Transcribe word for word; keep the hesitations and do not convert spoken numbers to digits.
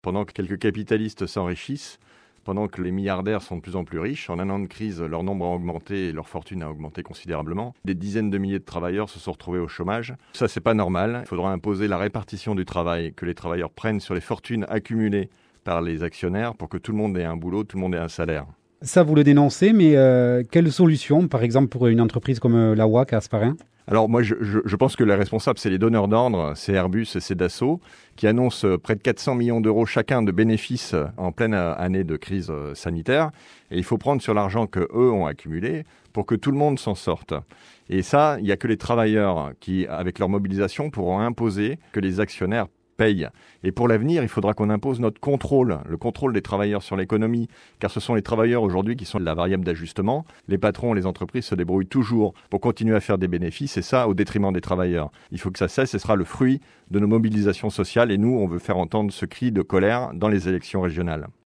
Pendant que quelques capitalistes s'enrichissent, pendant que les milliardaires sont de plus en plus riches, en un an de crise, leur nombre a augmenté et leur fortune a augmenté considérablement. Des dizaines de milliers de travailleurs se sont retrouvés au chômage. Ça, c'est pas normal. Il faudra imposer la répartition du travail que les travailleurs prennent sur les fortunes accumulées par les actionnaires pour que tout le monde ait un boulot, tout le monde ait un salaire. Ça, vous le dénoncez, mais euh, quelle solution, par exemple, pour une entreprise comme euh, la W A C à Hasparren ? Alors moi, je, je, je pense que les responsables, c'est les donneurs d'ordre, c'est Airbus et c'est Dassault, qui annoncent près de quatre cents millions d'euros chacun de bénéfices en pleine année de crise sanitaire. Et il faut prendre sur l'argent qu'eux ont accumulé pour que tout le monde s'en sorte. Et ça, il n'y a que les travailleurs qui, avec leur mobilisation, pourront imposer que les actionnaires payent. Et pour l'avenir, il faudra qu'on impose notre contrôle, le contrôle des travailleurs sur l'économie, car ce sont les travailleurs aujourd'hui qui sont la variable d'ajustement. Les patrons, les entreprises se débrouillent toujours pour continuer à faire des bénéfices, et ça au détriment des travailleurs. Il faut que ça cesse, ce sera le fruit de nos mobilisations sociales, et nous, on veut faire entendre ce cri de colère dans les élections régionales.